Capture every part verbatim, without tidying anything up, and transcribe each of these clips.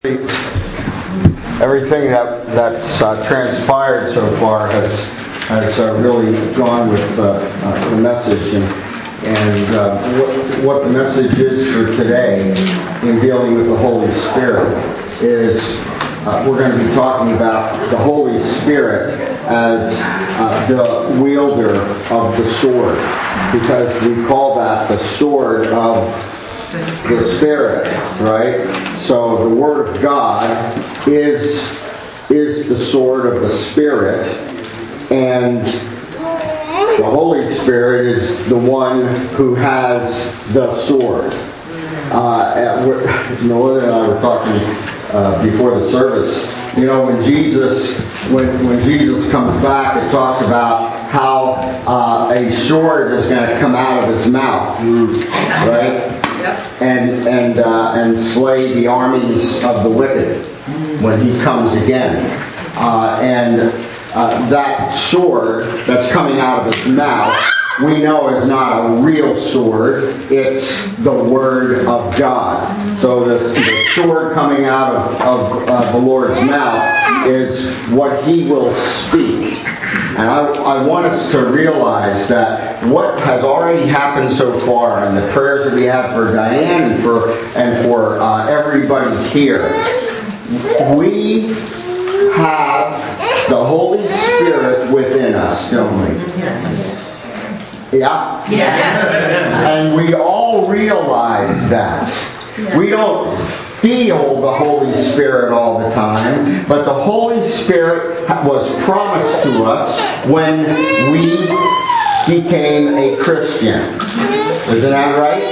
Everything that that's uh, transpired so far has has uh, really gone with uh, uh, the message, and and uh, what, what the message is for today in dealing with the Holy Spirit is uh, we're going to be talking about the Holy Spirit as uh, the wielder of the sword, because we call that the sword of the Spirit, right? So the Word of God is is the sword of the Spirit, and the Holy Spirit is the one who has the sword. Uh, Noah and I were talking uh, before the service. You know, when Jesus when when Jesus comes back, it talks about how uh, a sword is going to come out of his mouth, right? And and uh, and slay the armies of the wicked when he comes again. Uh, and uh, that sword that's coming out of his mouth, we know is not a real sword. It's the Word of God. So the, the sword coming out of, of uh, the Lord's mouth is what He will speak. And I, I want us to realize that what has already happened so far, and the prayers that we have for Diane and for and for uh, everybody here, we have the Holy Spirit within us, don't we? Yes. Yeah? Yes. And we all realize that. We don't feel the Holy Spirit all the time, but the Holy Spirit was promised to us when we became a Christian. Isn't that right?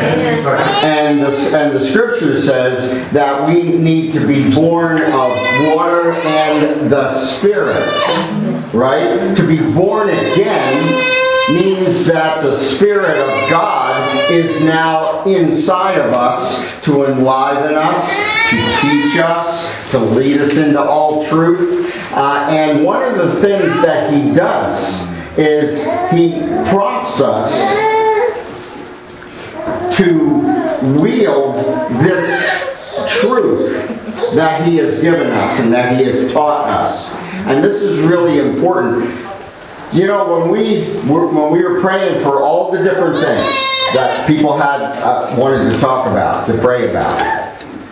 And the, and the Scripture says that we need to be born of water and the Spirit. Right? To be born again means that the Spirit of God is now inside of us to enliven us, to teach us, to lead us into all truth. Uh, and one of the things that He does is He prompts us to wield this truth that He has given us and that He has taught us. And this is really important. You know, when we were, when we were praying for all the different things that people had uh, wanted to talk about, to pray about,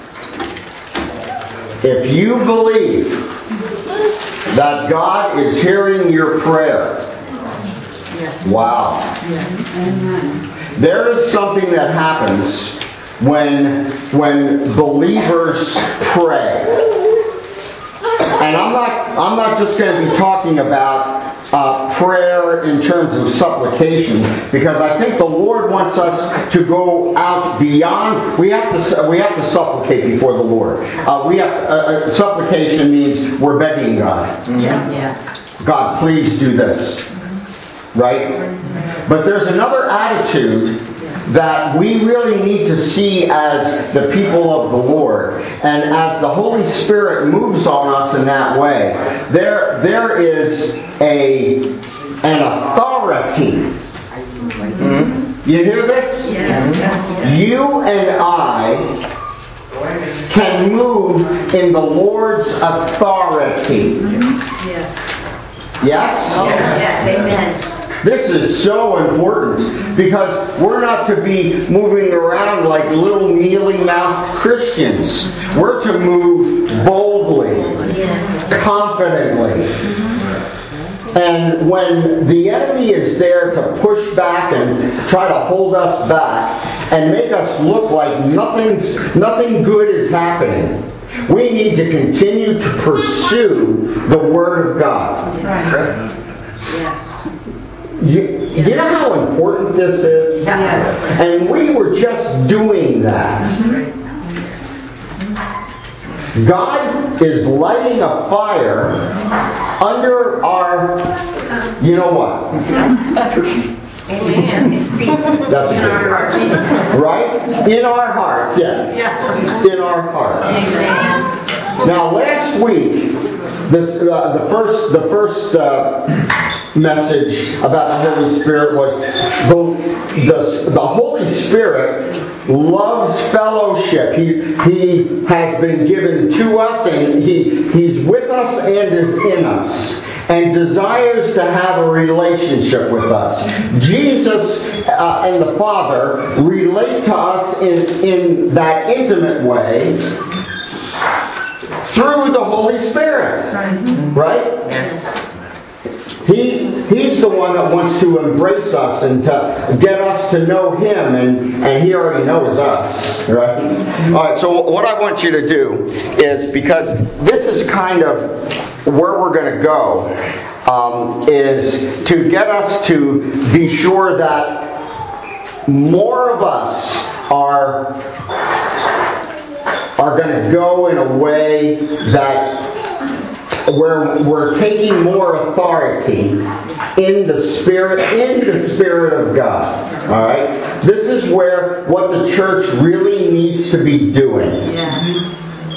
if you believe that God is hearing your prayer, Yes. wow. Yes. Amen. There is something that happens when when believers pray. And I'm not I'm not just going to be talking about uh, prayer in terms of supplication, because I think the Lord wants us to go out beyond. We have to we have to supplicate before the Lord. Uh, we have uh, supplication means we're begging God. Yeah. Yeah. God, please do this. Right? But there's another attitude that we really need to see as the people of the Lord. And as the Holy Spirit moves on us in that way, there, there is a, an authority. Mm-hmm. You hear this? Yes. Yes. Yes. You and I can move in the Lord's authority. Yes. Yes? Oh, yes. Amen. This is so important, because we're not to be moving around like little mealy-mouthed Christians. We're to move boldly, Yes. confidently. And when the enemy is there to push back and try to hold us back and make us look like nothing's, nothing good is happening, we need to continue to pursue the Word of God. Right. Yes. You, you know how important this is? Yes. And we were just doing that. God is lighting a fire under our, you know what? Amen. That's a In good our word. hearts. Right? In our hearts, yes. Yeah. In our hearts. Amen. Now, last week, This, uh, the first, the first uh, message about the Holy Spirit was the, the, the Holy Spirit loves fellowship. He, he has been given to us, and he, He's with us and is in us, and desires to have a relationship with us. Jesus uh, and the Father relate to us in, in that intimate way through the Holy Spirit. Right? Yes. He, he's the one that wants to embrace us and to get us to know Him, and, and He already knows us, right? All right, so what I want you to do is, because this is kind of where we're going to go, um, is to get us to be sure that more of us are, are going to go in a way that where we're taking more authority in the Spirit, in the Spirit of God. All right? This is where what the church really needs to be doing. Yes.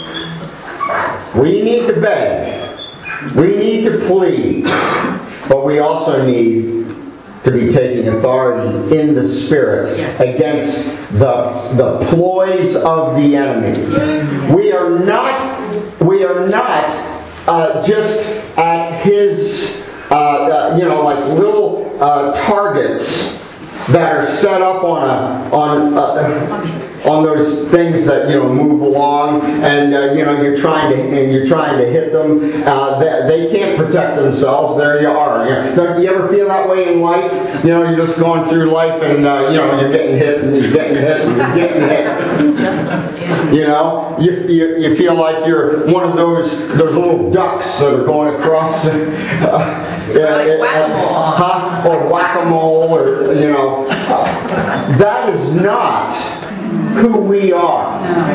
We need to beg. We need to plead. But we also need to be taking authority in the Spirit Yes. against the, the ploys of the enemy. Yes. We are not, we are not Uh, just at his, uh, uh, you know, like little uh, targets that are set up on a on uh, on those things that, you know, move along, and uh, you know, you're trying to and you're trying to hit them. Uh, they, they can't protect themselves. There you are. You know, don't you ever feel that way in life? You know, you're just going through life, and uh, you know, you're getting hit, and you're getting hit, and you're getting hit. You know, you, you you feel like you're one of those those little ducks that are going across, uh, Like whack-a-mole. uh, huh? Or whack-a-mole, or you know, uh, that is not who we are.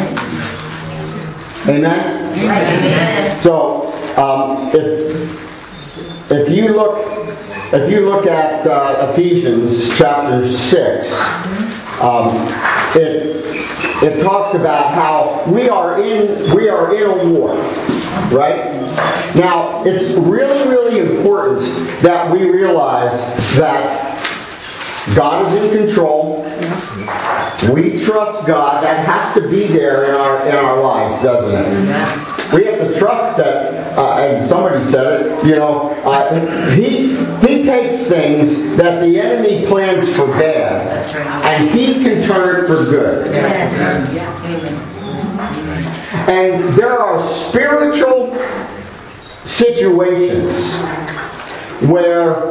Amen? Amen. So, um, if if you look if you look at uh, Ephesians chapter six, um, it it talks about how we are in we are in a war, right? Now, it's really really important that we realize that God is in control. We trust God. That has to be there in our in our lives, doesn't it? Yes. We have to trust that, uh, and somebody said it, you know, uh, he, he takes things that the enemy plans for bad, That's right. and he can turn it for good. Yes. Amen. And there are spiritual situations where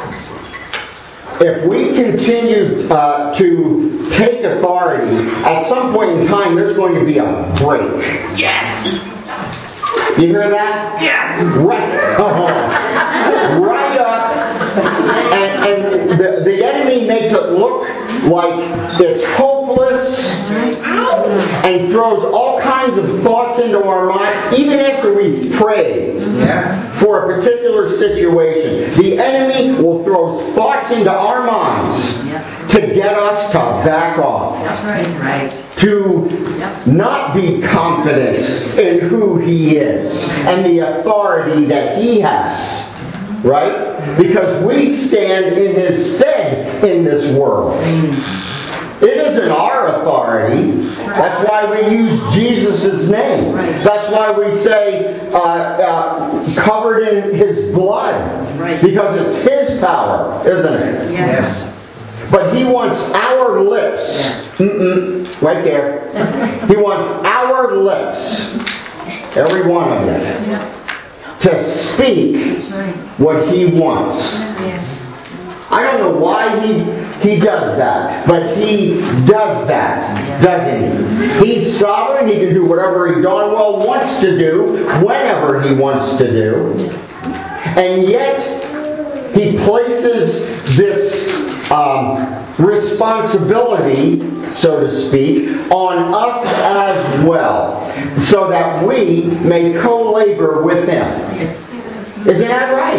if we continue uh, to take authority, at some point in time there's going to be a break. Yes. You hear that? Yes. Right, oh, right up, and, and the, the enemy makes it look like it's hopeless, and throws all kinds of thoughts into our mind, even after we've prayed for a particular situation. The enemy will throw thoughts into our minds to get us to back off. That's right. Right. To not be confident in who He is and the authority that He has. Right? Because we stand in His stead in this world. It isn't our authority. That's why we use Jesus' name. That's why we say uh, uh, covered in His blood. Because it's His power, isn't it? Yes. But He wants our lips. Mm-mm, right there. He wants our lips, every one of them, to speak what He wants. I don't know why He He does that, but He does that, doesn't He? He's sovereign. He can do whatever He darn well wants to do, whenever He wants to do. And yet, He places this um, responsibility, so to speak, on us as well, so that we may co-labor with Him. Isn't that right?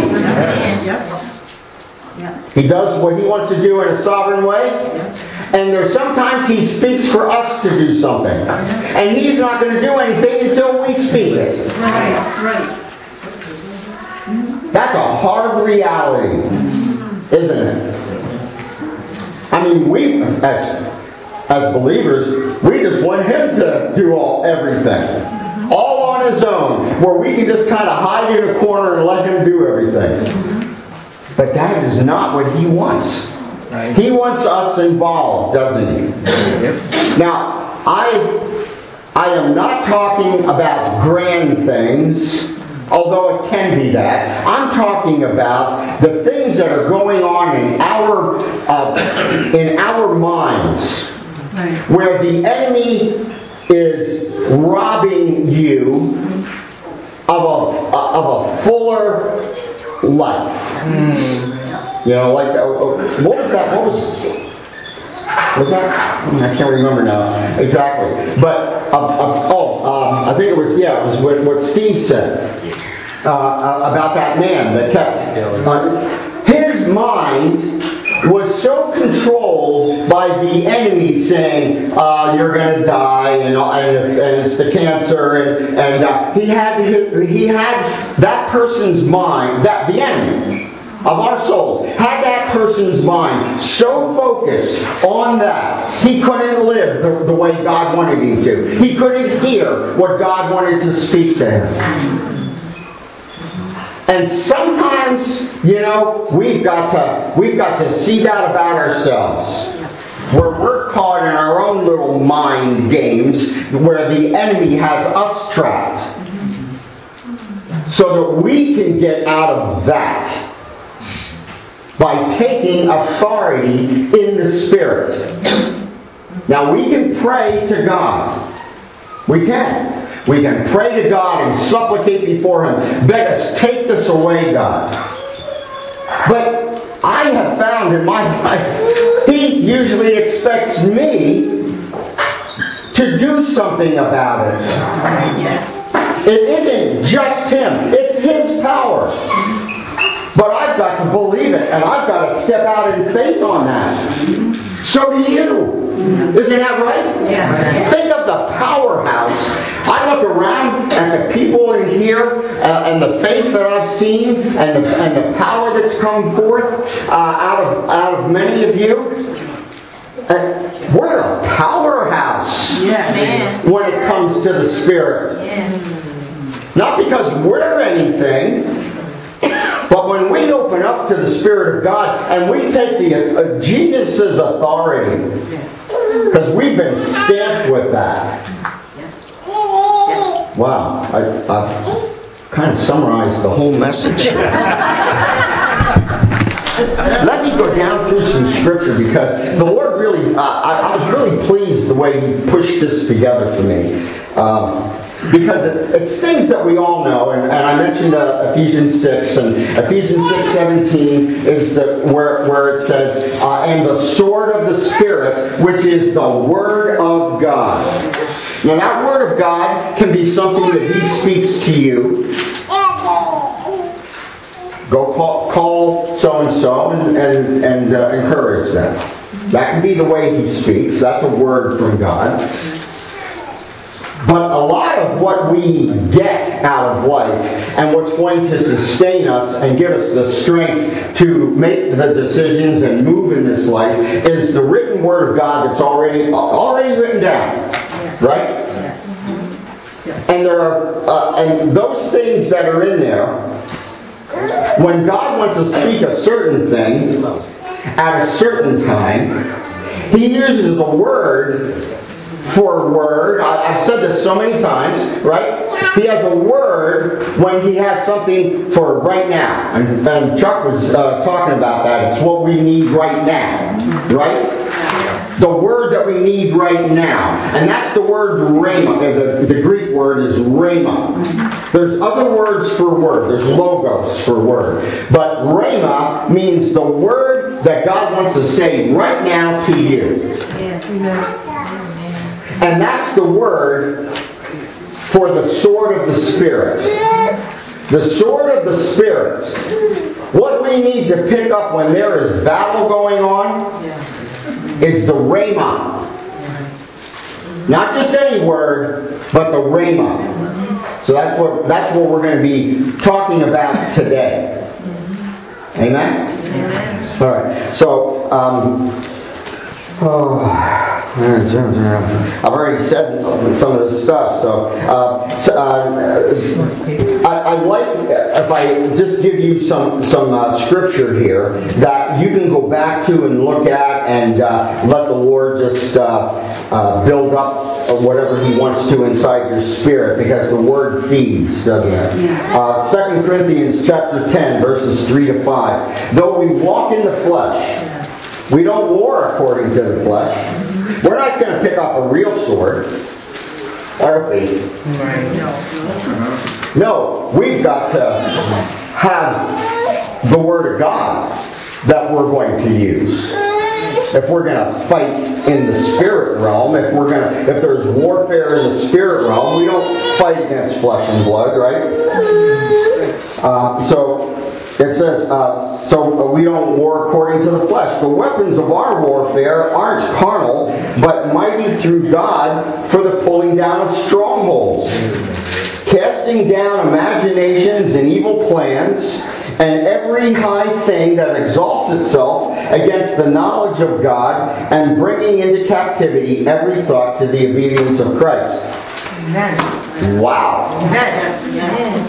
Yep. He does what He wants to do in a sovereign way, and there's sometimes He speaks for us to do something, and He's not going to do anything until we speak it. Right. Right. hard reality, isn't it? I mean, we, as, as believers, we just want Him to do all everything. All on His own, where we can just kind of hide in a corner and let Him do everything. But that is not what He wants. He wants us involved, doesn't He? Now, I, I am not talking about grand things, although it can be that. I'm talking about the things that are going on in our uh, in our minds, where the enemy is robbing you of a of a fuller life. You know, like uh, what was that? What was was that? I can't remember now exactly. But uh, uh, oh, um, I think it was yeah, it was what, what Steve said uh, uh, about that man that kept uh, his mind was so controlled by the enemy saying, uh, you're going to die, and, and, it's, and it's the cancer, and, and uh, he had he had that person's mind, that the enemy of our souls, had that person's mind so focused on that, he couldn't live the, the way God wanted him to. He couldn't hear what God wanted to speak to him. And sometimes, you know, we've got to we've got to see that about ourselves. Where we're caught in our own little mind games where the enemy has us trapped. So that we can get out of that by taking authority in the Spirit. Now we can pray to God. We can. We can pray to God and supplicate before Him. Beg us, take this away, God. But I have found in my life, He usually expects me to do something about it. That's right, yes. It isn't just Him. It's His power. But I've got to believe it, and I've got to step out in faith on that. So do you. Isn't that right? Yes. Think of the powerhouse. I look around at the people in here uh, and the faith that I've seen and the, and the power that's come forth uh, out of out of many of you. Uh, we're a powerhouse Yes. when it comes to the Spirit. Yes. Not because we're anything, but when we open up to the Spirit of God and we take the uh, Jesus' authority, because we've been stamped with that. Wow, I, I've kind of summarized the whole message. Let me go down through some scripture because the Lord really, uh, I, I was really pleased the way He pushed this together for me. Um, Because it, it's things that we all know, and, and I mentioned uh, Ephesians six, and Ephesians six seventeen is the where where it says, uh, "And the sword of the Spirit, which is the Word of God." Now, that Word of God can be something that He speaks to you. Go call, call so and so and and, and uh, encourage them. That can be the way He speaks. That's a word from God. But a lot of what we get out of life and what's going to sustain us and give us the strength to make the decisions and move in this life is the written Word of God that's already already written down, right? And there are uh, and those things that are in there. When God wants to speak a certain thing at a certain time, He uses a word. For a word, I, I've said this so many times, right? He has a word when He has something for right now. And, and Chuck was uh, talking about that. It's what we need right now, right? The word that we need right now. And that's the word rhema. The, the Greek word is rhema. There's other words for word. There's logos for word. But rhema means the word that God wants to say right now to you. Yes. And that's the word for the sword of the Spirit. The sword of the Spirit. What we need to pick up when there is battle going on is the rhema. Not just any word, but the rhema. So that's what that's what we're going to be talking about today. Amen? Amen. All right. So, um, oh, I've already said some of this stuff. So, uh, so uh, I, I'd like if I just give you some some uh, scripture here that you can go back to and look at, and uh, let the Lord just uh, uh, build up whatever He wants to inside your spirit, because the Word feeds, doesn't it? Uh, Second Corinthians chapter ten, verses three to five. Though we walk in the flesh, we don't war according to the flesh. We're not going to pick up a real sword, are we? No, we've got to have the Word of God that we're going to use. If we're going to fight in the spirit realm, if we're going to, if there's warfare in the spirit realm, we don't fight against flesh and blood, right? Uh, so it says, uh, so we don't war according to the flesh. The weapons of our warfare aren't carnal, but mighty through God for the pulling down of strongholds, casting down imaginations and evil plans, and every high thing that exalts itself against the knowledge of God, and bringing into captivity every thought to the obedience of Christ. Amen. Wow. Yes. Yes.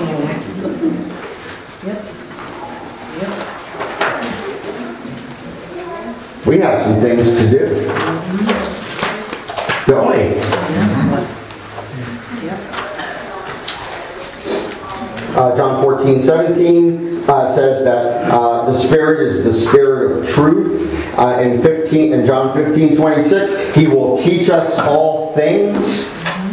We have some things to do, don't we? Uh, John fourteen seventeen uh, says that uh, the Spirit is the Spirit of truth. Uh, in fifteen, in John fifteen twenty-six, He will teach us all things.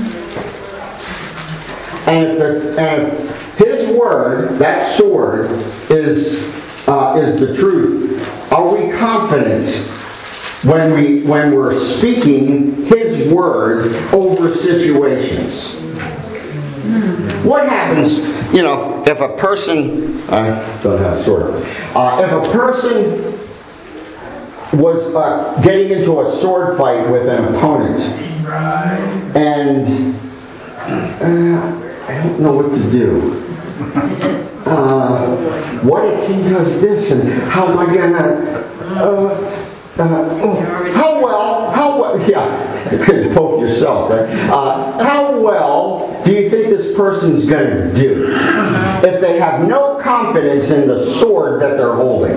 And if, the, and if His Word, that sword, is uh, is the truth, are we confident when we when we're speaking His Word over situations? What happens, you know, if a person, I don't have a sword, uh, if a person was uh, getting into a sword fight with an opponent, and uh, I don't know what to do. Uh, what if he does this, and how am I gonna? Uh, uh, how well? How well? Yeah, to poke yourself, right? Uh, how well do you think this person's gonna do if they have no confidence in the sword that they're holding?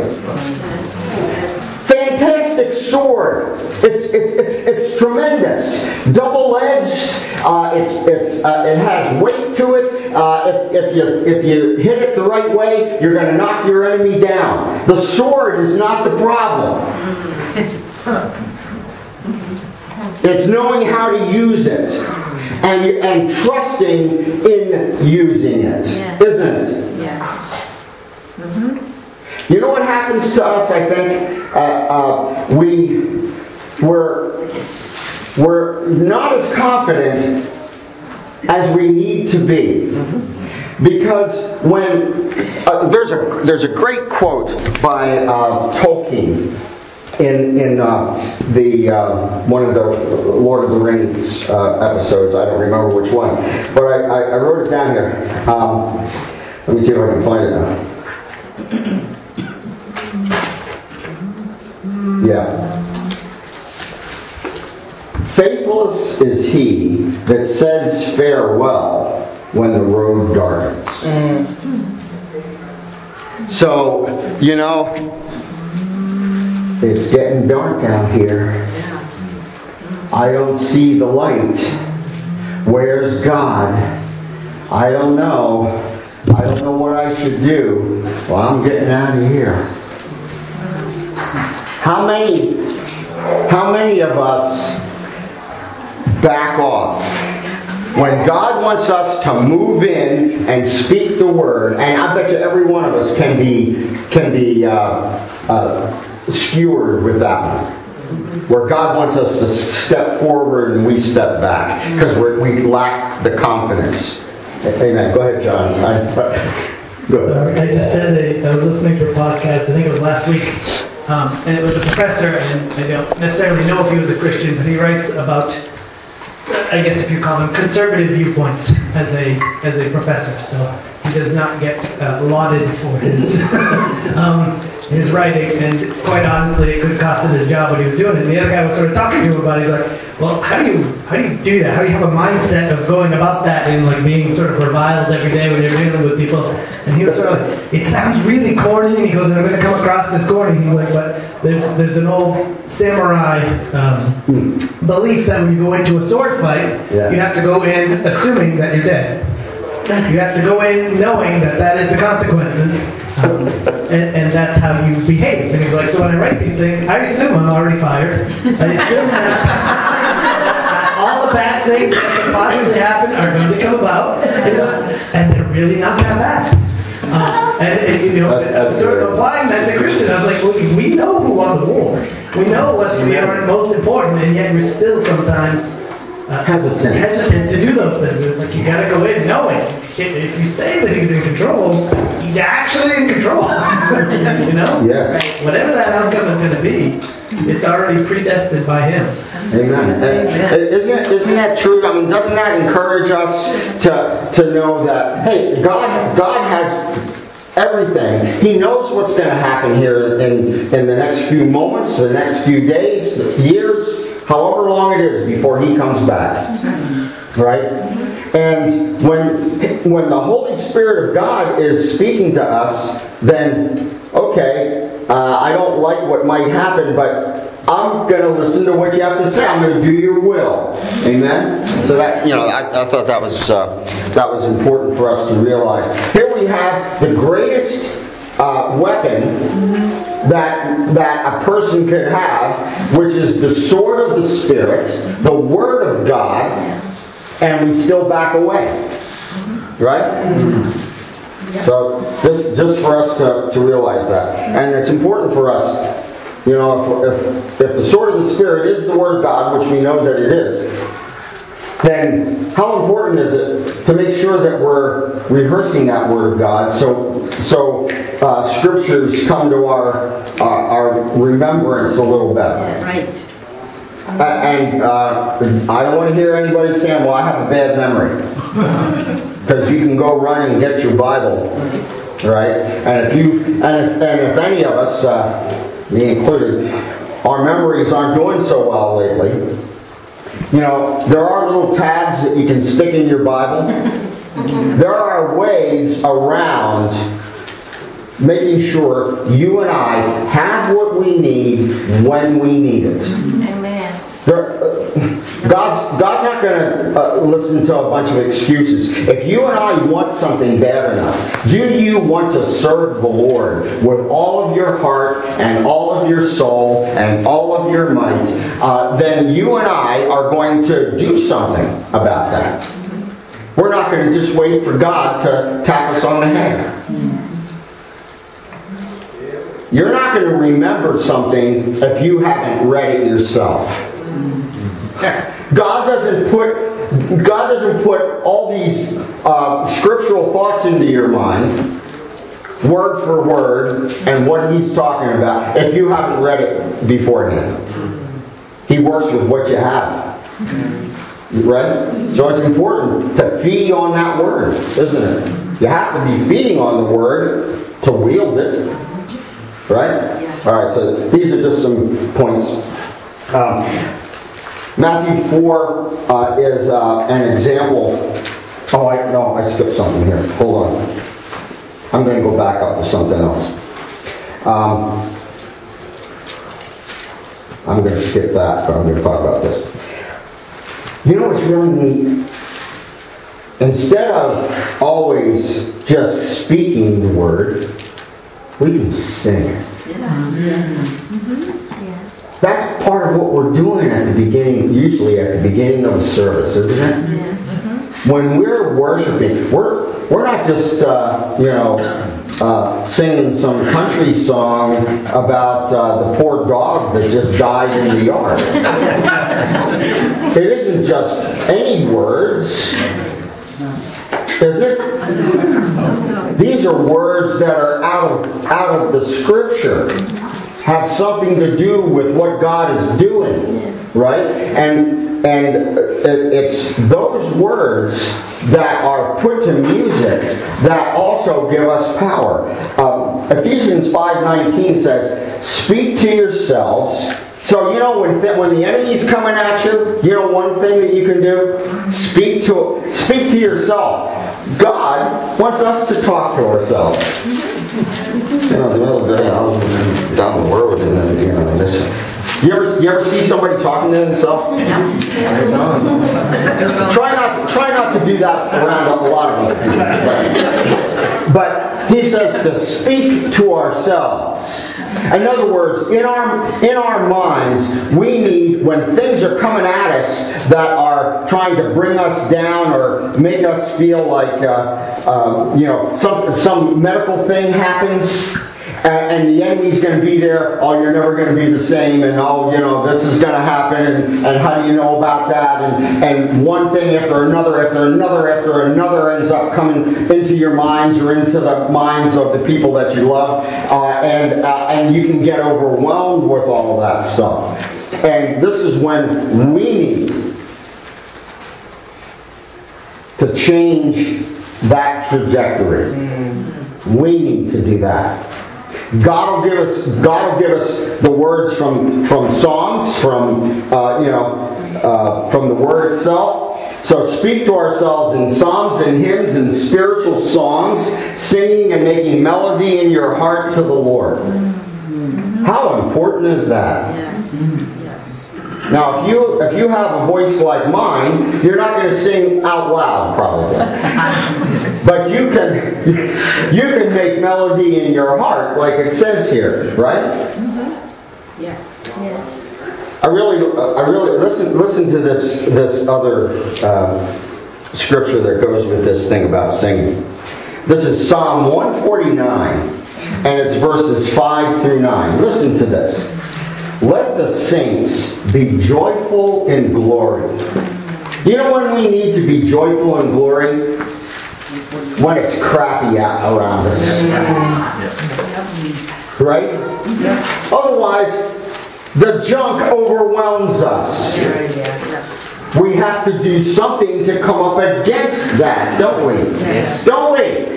Fantastic sword. It's it's it's it's tremendous. Double-edged. Uh, it's it's uh, it has weight to it. Uh, if if you if you hit it the right way, you're going to knock your enemy down. The sword is not the problem. It's knowing how to use it and and trusting in using it, Yeah. isn't it? Yes. You know what happens to us, I think? Uh, uh, we, we're, we're not as confident as we need to be. Because when... Uh, there's, a, there's a great quote by uh, Tolkien in, in uh, the uh, one of the Lord of the Rings uh, episodes. I don't remember which one. But I, I, I wrote it down here. Um, let me see if I can find it now. Yeah. Faithless is he that says farewell when the road darkens. Mm. So, you know, it's getting dark out here. I don't see the light. Where's God? I don't know. I don't know what I should do. Well, I'm getting out of here. How many, how many of us back off when God wants us to move in and speak the word? And I bet you every one of us can be can be uh, uh, skewered with that one, where God wants us to step forward and we step back because we lack the confidence. Amen. Go ahead, John. I, go ahead. So I just had a, I was listening to a podcast, I think it was last week, um, and it was a professor, and I don't necessarily know if he was a Christian, but he writes about, I guess if you call them conservative viewpoints as a as a professor. So he does not get uh, lauded for his um, his writing, and quite honestly, it could cost him his job when he was doing it. And the other guy was sort of talking to him about it. He's like, well, how do you how do you do that? How do you have a mindset of going about that and like being sort of reviled every day when you're dealing with people? And he was sort of like, it sounds really corny. And he goes, and I'm going to come across this corny. He's like, but there's there's an old samurai um, belief that when you go into a sword fight, Yeah. you have to go in assuming that you're dead. You have to go in knowing that that is the consequences, um, and, and that's how you behave. And he's like, so when I write these things, I assume I'm already fired. I assume that all the bad things that could possibly happen are going to come about, you know, and they're really not that bad. Um, and, and, you know, That's- that's sort of great. applying that to Christian, I was like, well, we know who won the war. We know what's you know, most important, and yet we're still sometimes uh, Hesitant. hesitant to do those things. It's like you gotta go in knowing. If you say that he's in control, he's actually in control. You know? Yes. Whatever that outcome is going to be, it's already predestined by him. Amen. And Isn't, isn't that true? I mean, doesn't that encourage us to, to know that, hey, God, God has everything. He knows what's going to happen here in, in the next few moments, the next few days, years, however long it is before He comes back. Right? And when, when the Holy Spirit of God is speaking to us, then, okay, uh, I don't like what might happen, but I'm going to listen to what you have to say. I'm going to do your will. Amen? So that, you know, I, I thought that was, uh, that was important for us to realize. Here we have the greatest uh, weapon that, that a person could have, which is the sword of the Spirit, the Word of God, and we still back away. Right? So just, just for us to, to realize that. And it's important for us, you know, if, if, if the sword of the Spirit is the Word of God, which we know that it is, then how important is it to make sure that we're rehearsing that Word of God so so uh, Scriptures come to our, uh, our remembrance a little better. Right. Uh, and uh, I don't want to hear anybody saying, well, I have a bad memory. Because you can go run and get your Bible. Right? And if you and if, and if any of us, uh, me included, our memories aren't doing so well lately, you know, there are little tabs that you can stick in your Bible. There are ways around making sure you and I have what we need when we need it. Amen. There, uh, God's, God's not going to uh, listen to a bunch of excuses. If you and I want something bad enough, do you want to serve the Lord with all of your heart and all of your soul and all of your might, uh, then you and I are going to do something about that. We're not going to just wait for God to tap us on the head. You're not going to remember something if you haven't read it yourself. God doesn't put God doesn't put all these uh, scriptural thoughts into your mind, word for word, and what He's talking about if you haven't read it beforehand. He works with what you have. Right? So it's important to feed on that word, isn't it? You have to be feeding on the word to wield it. Right? Yes. Alright, so these are just some points. Um, Matthew four uh, is uh, an example. Oh, I, no, I skipped something here. Hold on. I'm going to go back up to something else. Um, I'm going to skip that, but I'm going to talk about this. You know what's really neat? Instead of always just speaking the word, we can sing it. Yes. Yes. That's part of what we're doing at the beginning, usually at the beginning of a service, isn't it? Yes. When we're worshiping, we're we're not just uh, you know uh, singing some country song about uh, the poor dog that just died in the yard. It isn't just any words, is it? These are words that are out of out of the Scripture. have something to do with what God is doing, Yes. right? And and it, it's those words that are put to music that also give us power. Um, Ephesians five nineteen says, "Speak to yourselves." So you know when when the enemy's coming at you, you know one thing that you can do: speak to speak to yourself. God wants us to talk to ourselves. You know, in the middle of the day, I was down the road, and then you know this. You ever you ever see somebody talking to themselves? try not try not to do that around a lot of other people. But, but he says to speak to ourselves. In other words, in our in our minds, we need, when things are coming at us that are trying to bring us down or make us feel like uh, um, you know some some medical thing happens. And the enemy's going to be there. Oh, you're never going to be the same. And oh, you know, this is going to happen. And, and how do you know about that? And, and one thing after another, after another, after another ends up coming into your minds or into the minds of the people that you love. Uh, and, uh, and you can get overwhelmed with all of that stuff. And this is when we need to change that trajectory. We need to do that. God will give us. God will give us the words from from Psalms, from uh, you know, uh, from the Word itself. So speak to ourselves in psalms and hymns and spiritual songs, singing and making melody in your heart to the Lord. How important is that? Yes. Yes. Now, if you if you have a voice like mine, you're not going to sing out loud, probably. But you can you can make melody in your heart, like it says here, right? Mm-hmm. Yes. Yes. I really, I really listen. Listen to this this other uh, scripture that goes with this thing about singing. This is Psalm one forty-nine, and it's verses five through nine. Listen to this. Let the saints be joyful in glory. You know when we need to be joyful in glory? When it's crappy out around us. Right? Otherwise, the junk overwhelms us. We have to do something to come up against that, don't we? Don't we?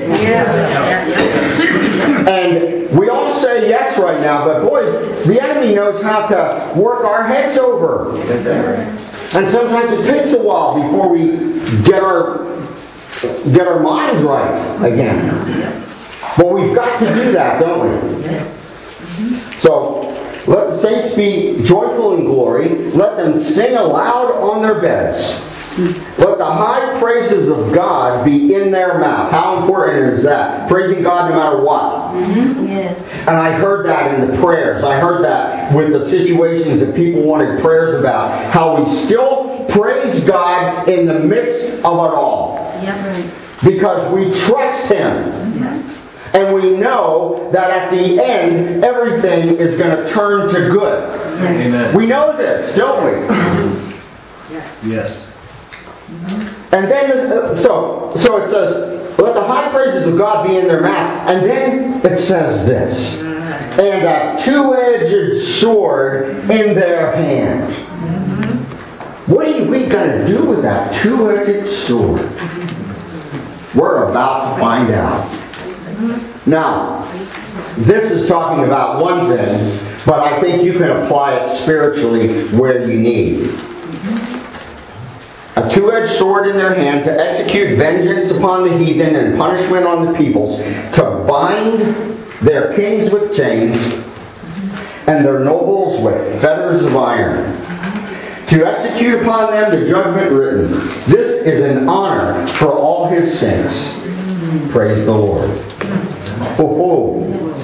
And we all say yes right now, but boy, the enemy knows how to work our heads over. And sometimes it takes a while before we get our get our minds right again. But we've got to do that, don't we? So, let the saints be joyful in glory. Let them sing aloud on their beds. Let the high praises of God be in their mouth. How important is that? Praising God no matter what. Mm-hmm. Yes. And I heard that in the prayers. I heard that with the situations that people wanted prayers about. How we still praise God in the midst of it all. Yep. Because we trust Him. Yes. And we know that at the end, everything is going to turn to good. Yes. Amen. We know this, don't we? Yes. Yes. And then, this, so, so it says, let the high praises of God be in their mouth. And then it says this, and a two-edged sword in their hand. What are we going to do with that two-edged sword? We're about to find out. Now, this is talking about one thing, but I think you can apply it spiritually where you need. A two-edged sword in their hand to execute vengeance upon the heathen and punishment on the peoples, to bind their kings with chains and their nobles with fetters of iron, to execute upon them the judgment written. This is an honor for all His saints. Praise the Lord. Oh,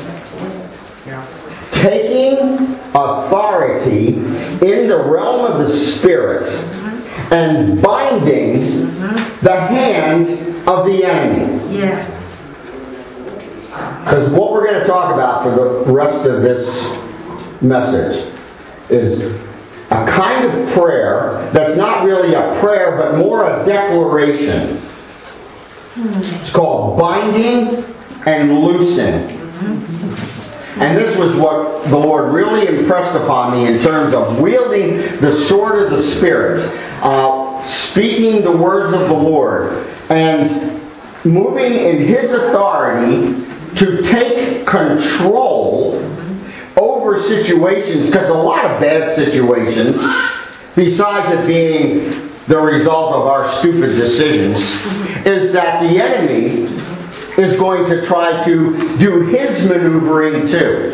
oh. Taking authority in the realm of the Spirit and binding the hand of the enemy. Yes. Because what we're going to talk about for the rest of this message is a kind of prayer that's not really a prayer, but more a declaration. It's called binding and loosing. And this was what the Lord really impressed upon me in terms of wielding the sword of the Spirit, uh, speaking the words of the Lord, and moving in His authority to take control over situations, because a lot of bad situations, besides it being the result of our stupid decisions, is that the enemy is going to try to do his maneuvering too.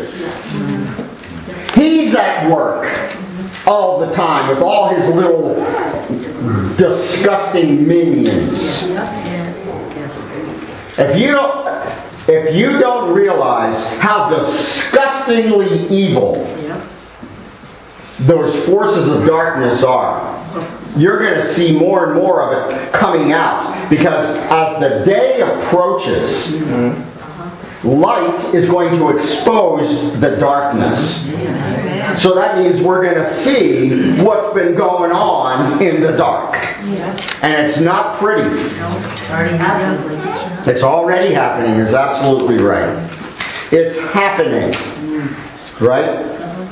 He's at work all the time with all his little disgusting minions. If you don't, if you don't realize how disgustingly evil those forces of darkness are, you're going to see more and more of it coming out. Because as the day approaches, light is going to expose the darkness. So that means we're going to see what's been going on in the dark. And it's not pretty. It's already happening. It's absolutely right. It's happening. Right?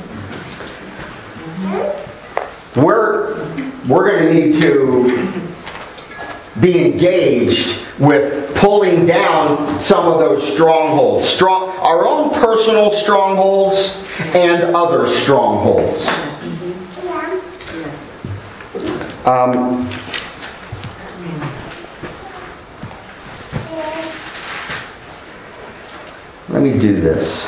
We're, we're going to need to be engaged with pulling down some of those strongholds. Strong, our own personal strongholds and other strongholds. Um, let me do this.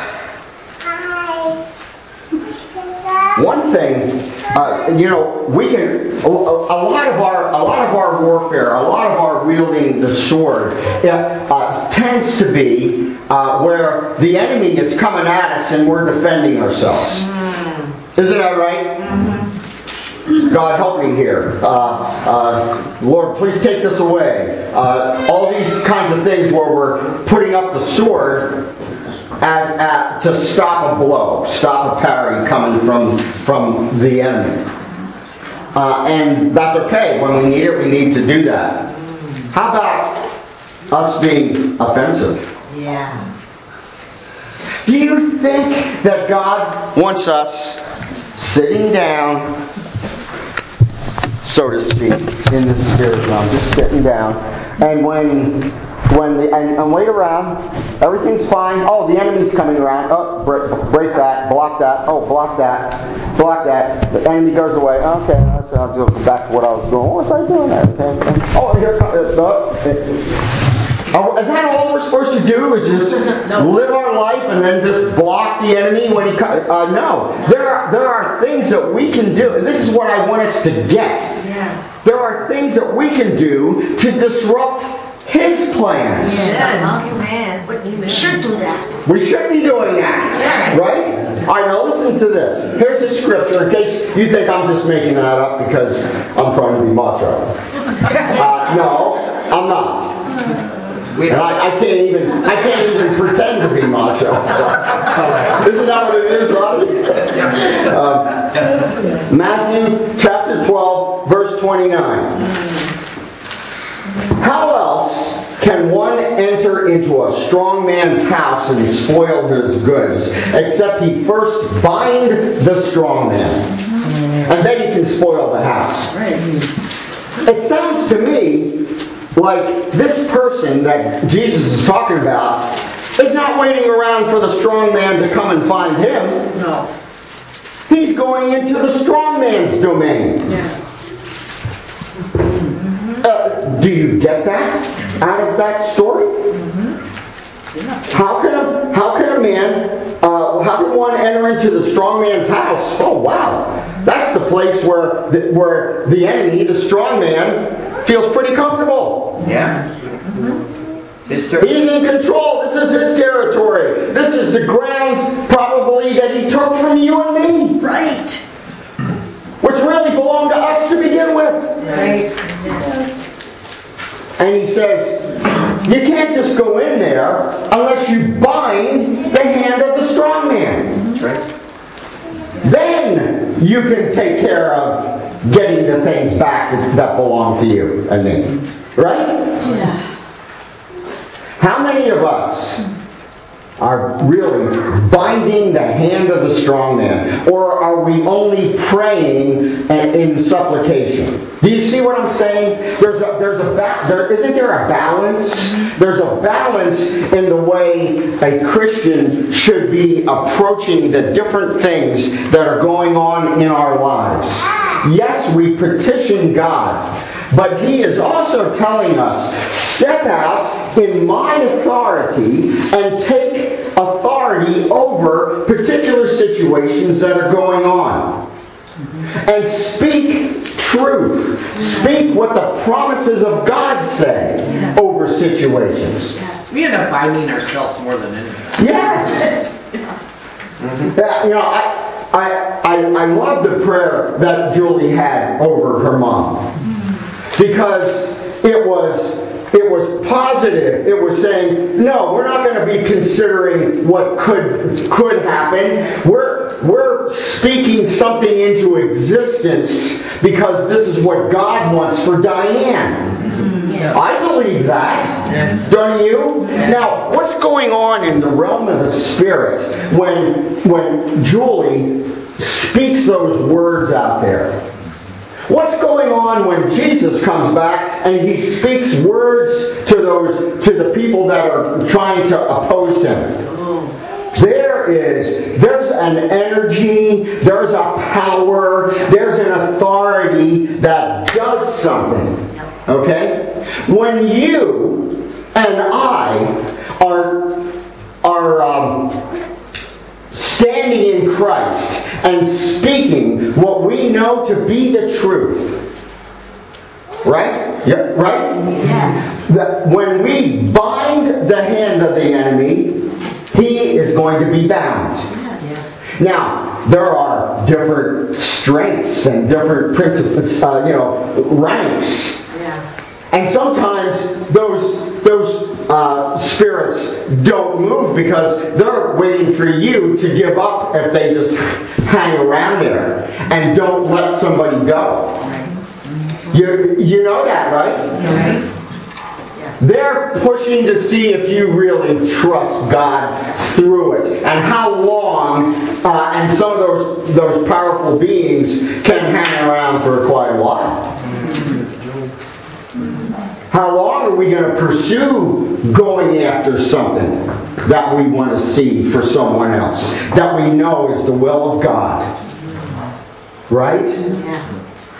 One thing, uh, you know, we can. A, a lot of our, a lot of our warfare, a lot of our wielding the sword, uh, tends to be uh, where the enemy is coming at us and we're defending ourselves. Isn't that right? God help me here. Uh, uh, Lord, please take this away. Uh, all these kinds of things where we're putting up the sword At, at, to stop a blow, stop a parry coming from from the enemy. Uh, and that's okay. When we need it, we need to do that. How about us being offensive? Yeah. Do you think that God wants us sitting down, so to speak, in the spirit realm, just sitting down, and when When the, and, and wait around, everything's fine. Oh, the enemy's coming around. Oh, break, break that, block that. Oh, block that, block that. The enemy goes away. Okay, that's, I'll go back to what I was doing. What was I doing there? Okay. Oh, here comes. Uh, uh, is that all we're supposed to do? Is just no. live our life and then just block the enemy when he comes? Uh, no, there are there are things that we can do, and this is what I want us to get. Yes. There are things that we can do to disrupt His plans. Yes. We should do that. We should be doing that. Yes. Right? Alright, now listen to this. Here's a scripture in case you think I'm just making that up because I'm trying to be macho. Uh, no, I'm not. And I, I can't even I can't even pretend to be macho. So. Isn't that what it is, Robbie? Uh, Matthew chapter twelve, verse twenty-nine. How else can one enter into a strong man's house and spoil his goods, except he first bind the strong man, and then he can spoil the house? It sounds to me like this person that Jesus is talking about is not waiting around for the strong man to come and find him. No. He's going into the strong man's domain. Yes. Uh, do you get that out of that story? Mm-hmm. Yeah. How can a how can a man uh, how can one enter into the strong man's house? Oh wow, that's the place where the, where the enemy, the strong man, feels pretty comfortable. Yeah. Mm-hmm. His ter- He's in control. This is his territory. This is the ground probably that he took from you and me. Right. Which really belonged to us to begin with. Yes. Yes. And he says, you can't just go in there unless you bind the hand of the strong man. That's right. Then you can take care of getting the things back that, that belong to you and me. Right? Yeah. How many of us are really binding the hand of the strong man? Or are we only praying in supplication? Do you see what I'm saying? There's a, there's a ba- there, isn't there a balance? There's a balance in the way a Christian should be approaching the different things that are going on in our lives. Yes, we petition God, but He is also telling us, step out in my authority and take authority over particular situations that are going on. And speak truth. Speak what the promises of God say over situations. We end up binding ourselves more than anything. Yes. Yeah, you know, I, I, I, I love the prayer that Julie had over her mom. Because it was it was positive. It was saying, no, we're not going to be considering what could could happen. We're we're speaking something into existence because this is what God wants for Diane. Yes. I believe that. Yes. Don't you? Yes. Now, what's going on in the realm of the Spirit when when Julie speaks those words out there? What's going on when Jesus comes back and He speaks words to those to the people that are trying to oppose Him? There is, there's an energy, there's a power, there's an authority that does something. Okay? When you and I are, are um, standing in Christ and speaking what we know to be the truth. Right? Yeah, right? Yes. That when we bind the hand of the enemy, he is going to be bound. Yes. Now, there are different strengths and different principles, uh, you know, ranks. Yeah. And sometimes those those uh, spirits don't move because they're waiting for you to give up if they just hang around there and don't let somebody go. You, you know that, right? Right. Yes. They're pushing to see if you really trust God through it. And how long, uh, and some of those, those powerful beings can hang around for quite a while. How long are we going to pursue going after something that we want to see for someone else, that we know is the will of God? Right? Yeah.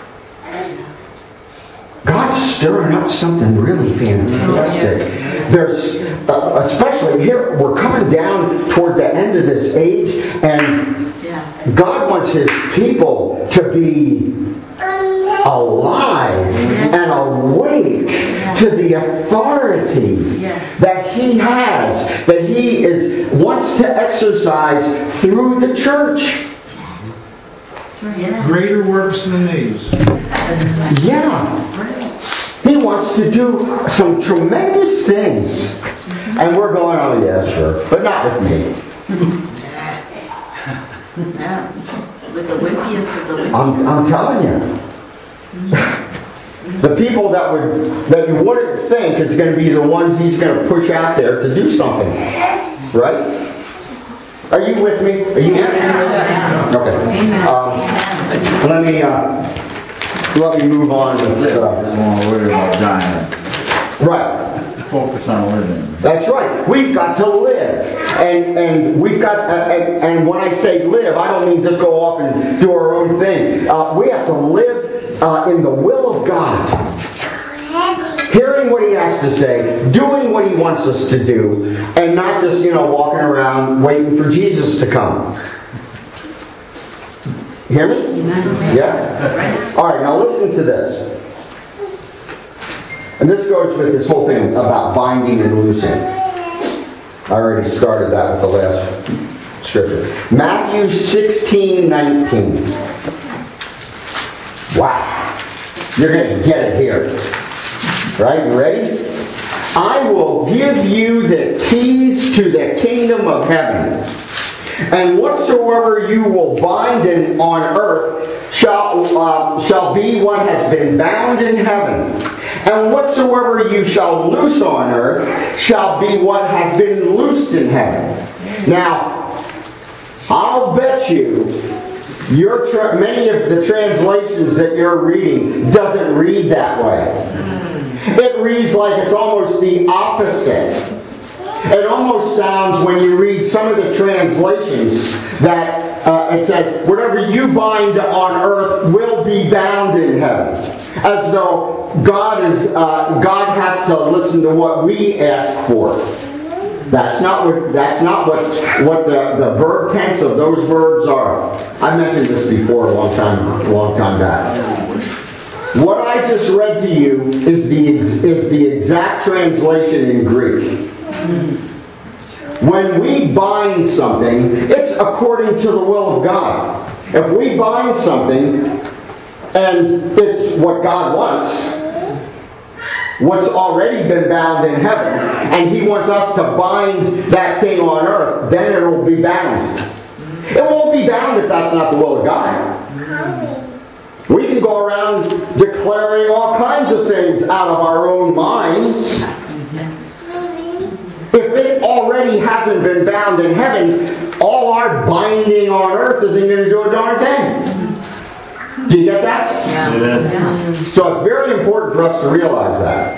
God's stirring up something really fantastic. There's, uh, especially here, we're coming down toward the end of this age, and Yeah. God wants His people to be alive and awake to the authority Yes. that He has, that He is wants to exercise through the church. Yes. Greater works than these. That's right. Yeah. Right. He wants to do some tremendous things. And we're going, oh yeah, sure. But not with me. Yeah. With the wimpiest of the wimpiest. I'm, I'm telling you. The people that would that you wouldn't think is going to be the ones He's going to push out there to do something. Right? Are you with me? Are you with me? Okay. Um, let me uh, let me move on with uh, Just want to worry about dying. right. Focus on living. That's right. We've got to live, and and we've got uh, and, and when I say live, I don't mean just go off and do our own thing. Uh, we have to live uh, in the will of God, hearing what He has to say, doing what He wants us to do, and not just you know walking around waiting for Jesus to come. You hear me? Yeah. Right. All right. Now listen to this. And this goes with this whole thing about binding and loosing. I already started that with the last scripture. Matthew sixteen nineteen. Wow. You're going to get it here. Right? You ready? I will give you the keys to the kingdom of heaven. And whatsoever you will bind in, on earth shall, uh, shall be what has been bound in heaven. And whatsoever you shall loose on earth shall be what has been loosed in heaven. Now, I'll bet you, your tra- many of the translations that you're reading doesn't read that way. It reads like it's almost the opposite. It almost sounds, when you read some of the translations, that uh, it says, whatever you bind on earth will be bound in heaven. As though God is uh, God has to listen to what we ask for. That's not what that's not what what the, the verb tense of those verbs are. I mentioned this before a long time a long time back. What I just read to you is the is the exact translation in Greek. When we bind something, it's according to the will of God. If we bind something and it's what God wants, what's already been bound in heaven, and He wants us to bind that thing on earth, then it will be bound. It won't be bound if that's not the will of God. We can go around declaring all kinds of things out of our own minds. If it already hasn't been bound in heaven, all our binding on earth isn't going to do a darn thing. Do you get that? Yeah. Yeah. So it's very important for us to realize that.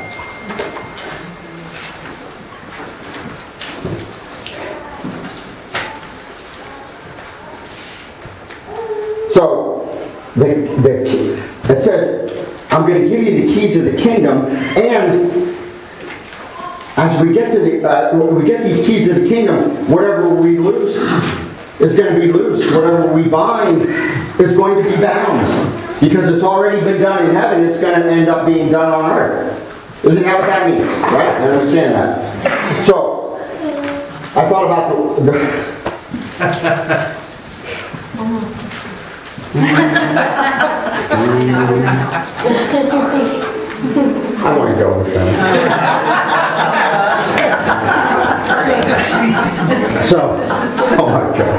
So, the, the, it says, I'm going to give you the keys of the kingdom, and as we get to the, uh, we get these keys of the kingdom, whatever we loose is going to be loose. Whatever we bind is going to be bound. Because it's already been done in heaven, it's going to end up being done on earth. Isn't that what that means? Right? I understand that. So, I thought about the... the I want to go with that. So, oh my God.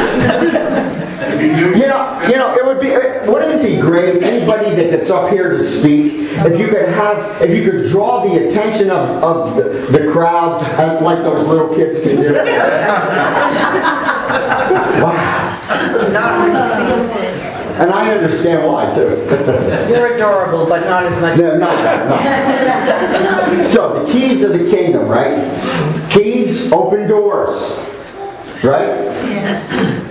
You know, you know, it would be, wouldn't it be great, anybody that gets up here to speak, if you could have, if you could draw the attention of, of the, the crowd, and like those little kids can do. Wow. And I understand why, too. You're adorable, but not as much. No, no, no. So, the keys of the kingdom, right? Keys open doors. Right? Yes.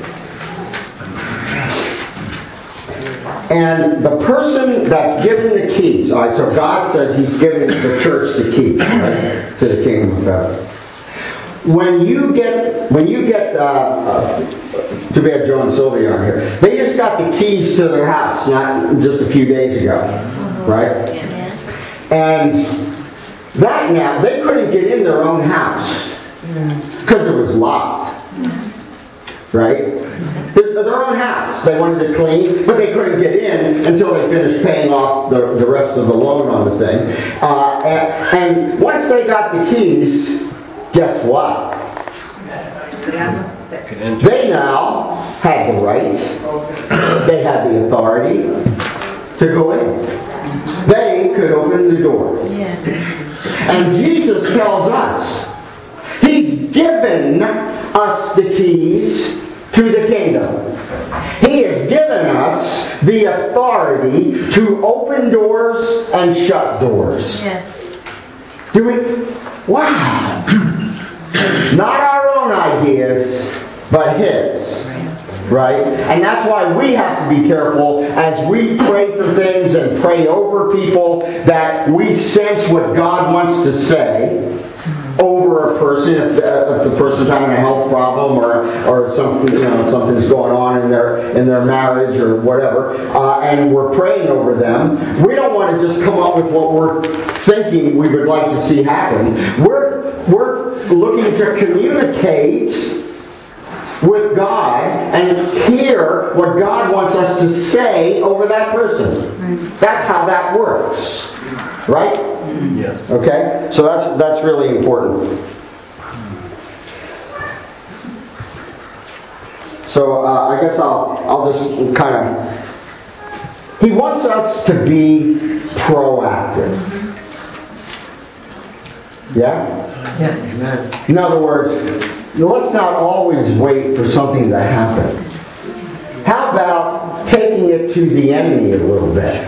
And the person that's given the keys, all right, so God says He's given the church the keys, right, to the kingdom of heaven. When you get, when you get, uh, uh, too bad Joe and Sylvia aren't here. They just got the keys to their house, not just a few days ago, right? Yes. And that now, they couldn't get in their own house because it was locked, right? Their own house. They wanted to clean, but they couldn't get in until they finished paying off the, the rest of the loan on the thing. Uh, and, and once they got the keys, guess what? They now had the right, they had the authority to go in. They could open the door. Yes. And Jesus tells us, He's given us the keys to the kingdom. He has given us the authority to open doors and shut doors. Yes. Do we? Wow. Not our own ideas, but His. Right? And that's why we have to be careful as we pray for things and pray over people, that we sense what God wants to say over a person, if the, if the person's having a health problem, or or something, you know, something's going on in their in their marriage or whatever, uh, and we're praying over them. We don't want to just come up with what we're thinking we would like to see happen. We're we're looking to communicate with God and hear what God wants us to say over that person. That's how that works, right? Yes. Okay, so that's that's really important. So uh, I guess I'll I'll just kind of. He wants us to be proactive. Yeah? Yes. In other words, let's not always wait for something to happen. How about taking it to the enemy a little bit?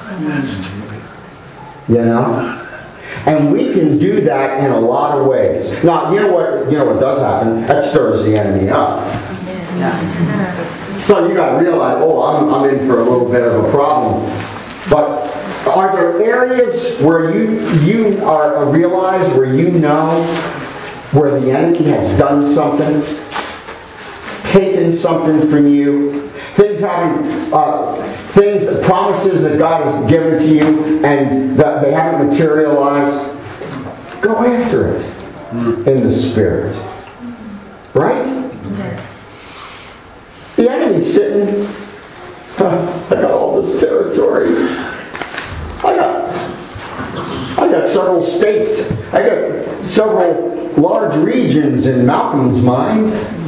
You know? And we can do that in a lot of ways. Now, you know what, you know what does happen? That stirs the enemy up. So you got to realize, oh, I'm, I'm in for a little bit of a problem. But are there areas where you you are realize where you know where the enemy has done something, taken something from you, things having uh, things, promises that God has given to you, and that they haven't materialized? Go after it in the Spirit, right? Yes. The enemy's sitting. Uh, I got all this territory. I got, I got several states. I got several large regions in Malcolm's mind.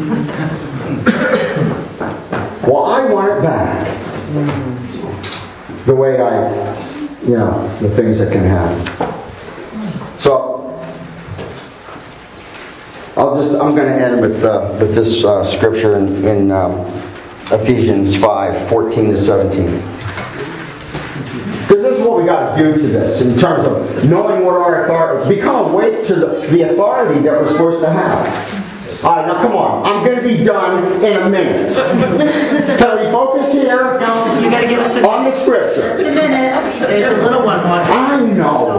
Well, I want it back. The way I, you know, the things that can happen. So, I'll just, I'm going to end with uh, with this uh, scripture in, in um, Ephesians five, fourteen to seventeen. Because this is what we got to do to this in terms of knowing what our authority, become awake to the, the authority that we're supposed to have. All right, now come on. I'm going to be done in a minute. Can we focus here? No, you gotta give us a On the scripture. Just a minute. There's a little one watching. I know.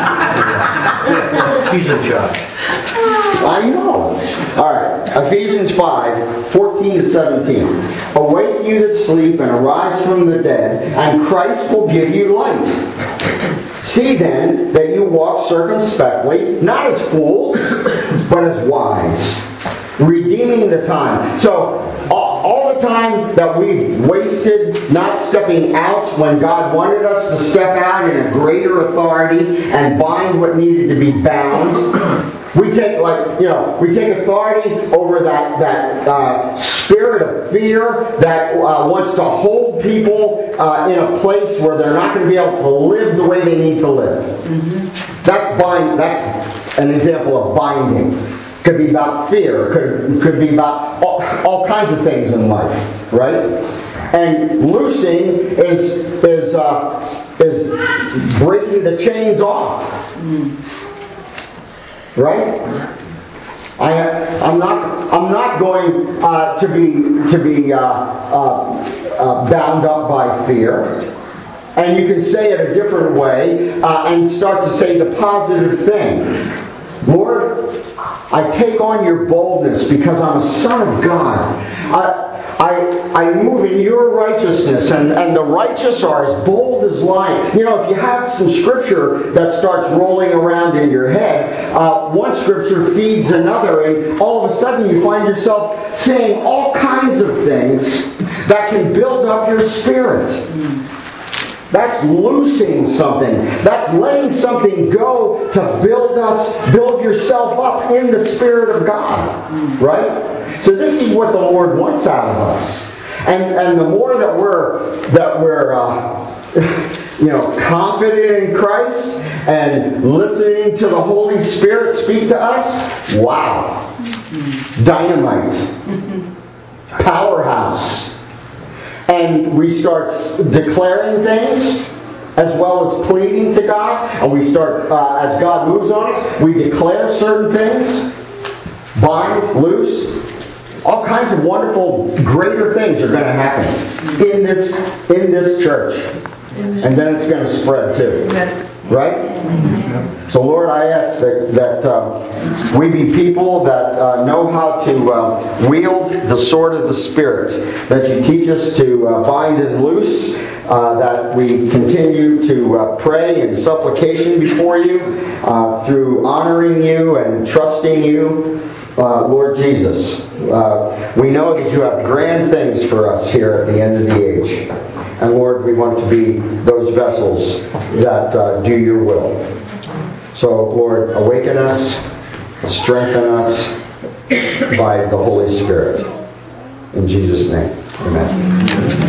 He's in charge. I know. All right. Ephesians five, fourteen to seventeen. Awake you that sleep and arise from the dead, and Christ will give you light. See then that you walk circumspectly, not as fools, but as wise, redeeming the time. So, all, all the time that we've wasted not stepping out when God wanted us to step out in a greater authority and bind what needed to be bound, we take, like, you know, we take authority over that, that uh, spirit of fear that uh, wants to hold people uh, in a place where they're not going to be able to live the way they need to live. Mm-hmm. That's bind. That's an example of binding. Could be about fear. Could could be about all, all kinds of things in life, right? And loosing is is uh, is breaking the chains off. Mm. Right? I, I'm not. I'm not going uh, to be to be uh, uh, uh, bound up by fear. And you can say it a different way uh, and start to say the positive thing. Lord, I take on your boldness because I'm a son of God. I, I, I move in your righteousness, and, and the righteous are as bold as lions. You know, if you have some scripture that starts rolling around in your head, uh, one scripture feeds another, and all of a sudden you find yourself saying all kinds of things that can build up your spirit. That's loosing something. That's letting something go to build us, build yourself up in the Spirit of God. Right? So this is what the Lord wants out of us. And and the more that we're that we're uh, you know confident in Christ and listening to the Holy Spirit speak to us, wow. Dynamite. Powerhouse. And we start declaring things as well as pleading to God. And we start, uh, as God moves on us, we declare certain things. Bind, loose. All kinds of wonderful, greater things are going to happen in this, in this church. And then it's going to spread too. Right? So Lord, I ask that, that uh, we be people that uh, know how to uh, wield the sword of the Spirit, that you teach us to uh, bind and loose, uh, that we continue to uh, pray in supplication before you, uh, through honoring you and trusting you, uh, Lord Jesus. Uh, we know that you have grand things for us here at the end of the age. And Lord, we want to be those vessels that uh, do your will. So, Lord, awaken us, strengthen us by the Holy Spirit. In Jesus' name, amen.